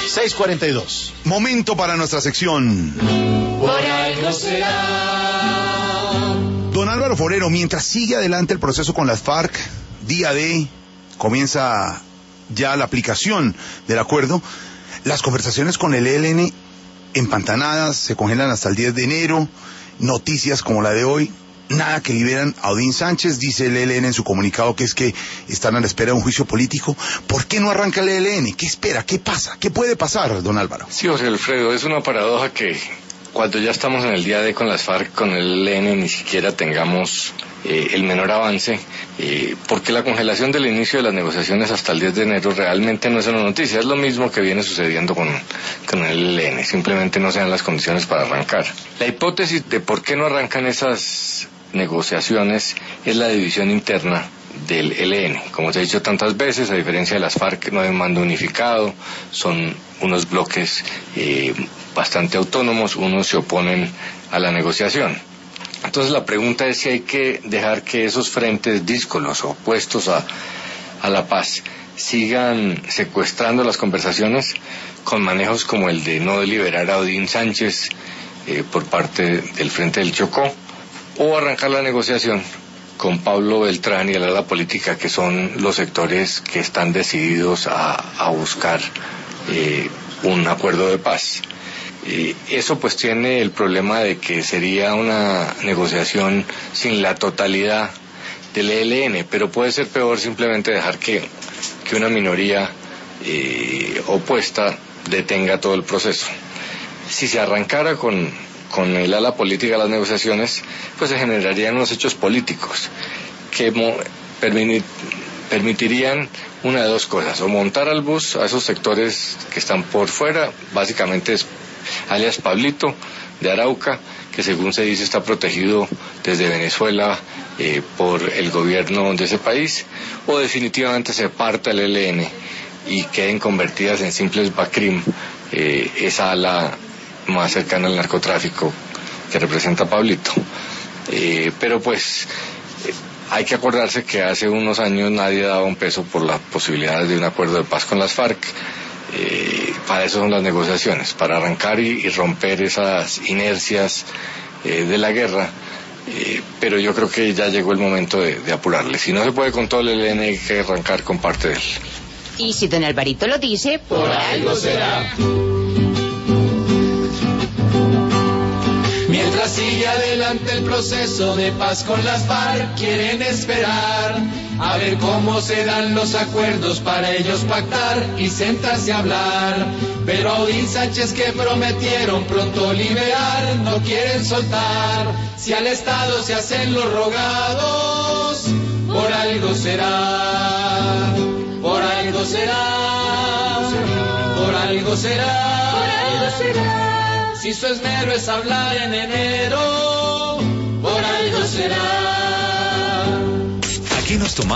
6:42. Momento para nuestra sección. Por algo será. Don Álvaro Forero, mientras sigue adelante el proceso con las FARC, día D, comienza ya la aplicación del acuerdo. Las conversaciones con el ELN empantanadas, se congelan hasta el 10 de enero. Noticias como la de hoy, nada que liberan a Odín Sánchez, dice el ELN en su comunicado que es que están a la espera de un juicio político. ¿Por qué no arranca el ELN? ¿Qué espera? ¿Qué pasa? ¿Qué puede pasar, don Álvaro? Sí, José Alfredo, es una paradoja que cuando ya estamos en el día D con las FARC, con el ELN, ni siquiera tengamos el menor avance, porque la congelación del inicio de las negociaciones hasta el 10 de enero realmente no es una noticia, es lo mismo que viene sucediendo con el ELN, simplemente no se dan las condiciones para arrancar. La hipótesis de por qué no arrancan esas negociaciones es la división interna del ELN. Como se ha dicho tantas veces, a diferencia de las FARC, no hay un mando unificado, son unos bloques bastante autónomos, unos se oponen a la negociación. Entonces la pregunta es si hay que dejar que esos frentes díscolos opuestos a la paz sigan secuestrando las conversaciones con manejos como el de no deliberar a Odín Sánchez por parte del Frente del Chocó, o arrancar la negociación con Pablo Beltrán y el ala política, que son los sectores que están decididos a buscar un acuerdo de paz. Eso pues tiene el problema de que sería una negociación sin la totalidad del ELN, pero puede ser peor simplemente dejar que una minoría opuesta detenga todo el proceso. Si se arrancara con el ala política de las negociaciones, pues se generarían unos hechos políticos que permitirían una de dos cosas: o montar al bus a esos sectores que están por fuera, básicamente es alias Pablito de Arauca, que según se dice está protegido desde Venezuela por el gobierno de ese país, o definitivamente se parta el ELN y queden convertidas en simples BACRIM, esa ala más cercana al narcotráfico que representa Pablito. Pero pues hay que acordarse que hace unos años nadie daba un peso por las posibilidades de un acuerdo de paz con las FARC. Para eso son las negociaciones, para arrancar y romper esas inercias de la guerra, pero yo creo que ya llegó el momento de apurarle. Si no se puede con todo el ELN, hay que arrancar con parte de él. Y si don Alvarito lo dice, por algo será. Mientras sigue adelante el proceso de paz con las FARC, quieren esperar a ver cómo se dan los acuerdos para ellos pactar y sentarse a hablar. Pero a Odín Sánchez, que prometieron pronto liberar, no quieren soltar. Si al Estado se hacen los rogados, por algo será, por algo será, por algo será, por algo será. Si su esmero es hablar en enero, por algo será. Aquí nos tomamos